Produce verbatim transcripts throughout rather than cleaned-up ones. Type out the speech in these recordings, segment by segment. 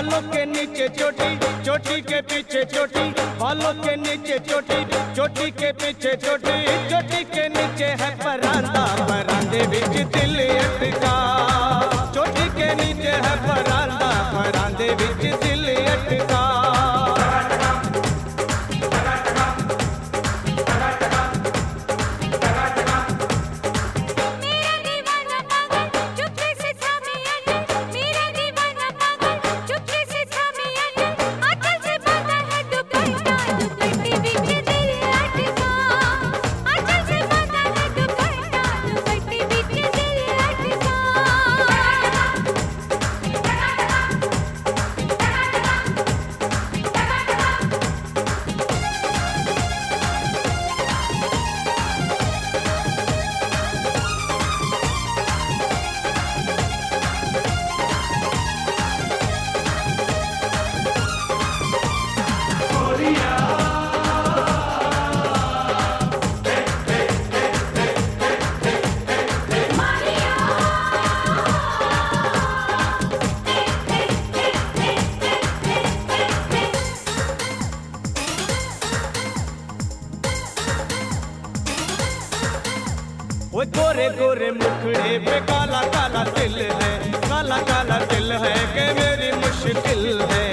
बालों के नीचे चोटी, चोटी के पीछे चोटी, बालों के नीचे चोटी, चोटी के पीछे चोटी, चोटी के नीचे है परांदा, परांदे बिच दिल अटका। चोटी के नीचे है परांदा, परांदे बिच दिल अटका। वो गोरे गोरे मुखड़े पे काला काला दिल है, काला काला दिल है कि मेरी मुश्किल है।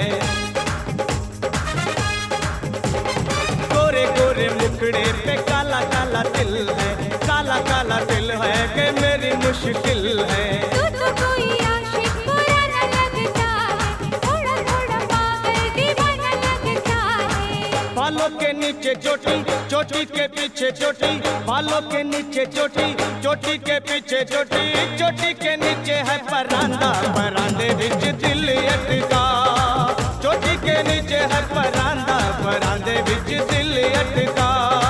गोरे गोरे मुखड़े पे काला काला दिल है, काला काला दिल है कि मेरी मुश्किल है। तू तो कोई आशिक पुराना लगता है, थोड़ा थोड़ा पागल दीवाना लगता है। बालों के नीचे चोटी, चोटी के पीछे चोटी, बालों के नीचे चोटी, चोटी के पीछे चोटी, चोटी के नीचे है परांदा, परांदे बिच दिल अटका। चोटी के नीचे है परांदा, परांदे बिच दिल अटका।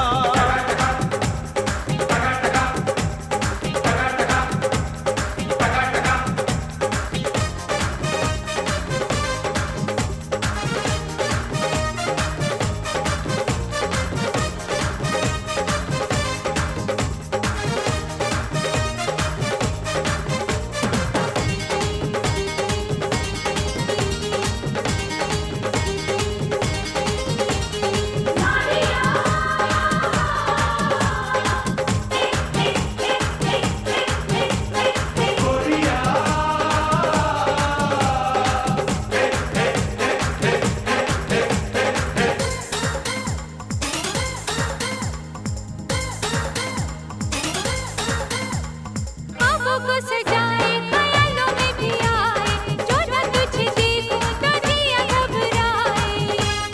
को सजाए ख्यालों में भी आए, जो मैं तुझे देखूं तो जिया घबराए।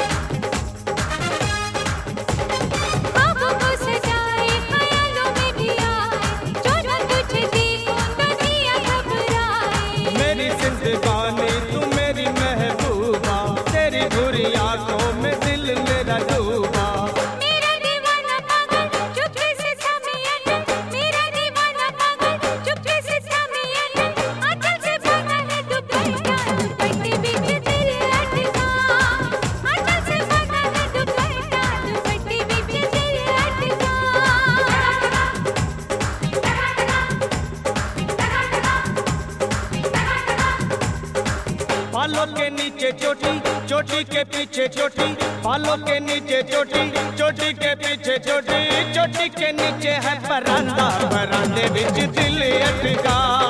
ख्वाबों को सजाए ख्यालों में भी आए, जो मैं तुझे देखूं तो जिया घबराए। मेरी जिंदगानी तू मेरी महबूबा, तेरी बुरी आंखों में दिल मेरा डूबा। मेरा दीवाना पागल चुपके से थामे अटक, मेरा दीवाना पागल चुपके से थामे अटक। आंचल से बांधा है दुपट्टा, दुपट्टे बिच दिल अटका। आंचल से बांधा है दुपट्टा, दुपट्टे बिच दिल अटका। बालों के नीचे चोटी, चोटी के पीछे चोटी, बालों के नीचे चोटी, चोटी के पीछे चोटी, चोटी के नीचे है परांदा, परांदे बिच दिल अटका।